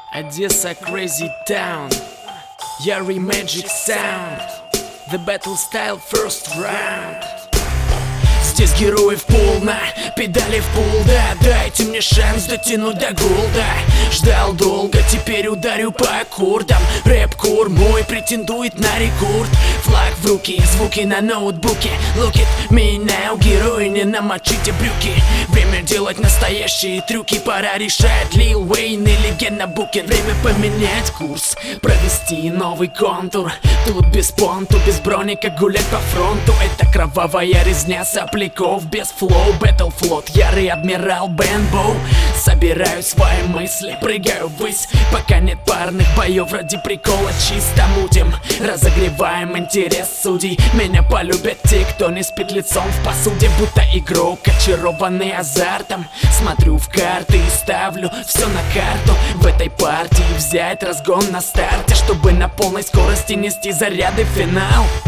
Одесса Crazy Town, Yari Magic Sound, The Battle Style First Round. Здесь героев полно, педали в пол, да. Дайте мне шанс дотянуть до голда. Ждал долго, теперь ударю по аккордам. Рэп-кор мой претендует на рекорд. Флаг в руки, звуки на ноутбуке. Look at me now, герои, не намочите брюки. Время делать настоящие трюки. Пора решать, Лил Уэйн или Гена Букин. Время поменять курс, провести новый контур. Тут без понту, без броника гулять по фронту. Это кровавая резня сопляков без флоу. Battlefloat, ярый адмирал Бенбоу. Собираю свои мысли, прыгаю ввысь, пока нет парных боев. Ради прикола чисто мутим, разогреваем интерес судей. Меня полюбят те, кто не спит лицом в посуде. Будто игрок, очарованный азартом. Смотрю в карты и ставлю все на карту. В этой партии взять разгон на старте, чтобы на полной скорости нести заряды в финал.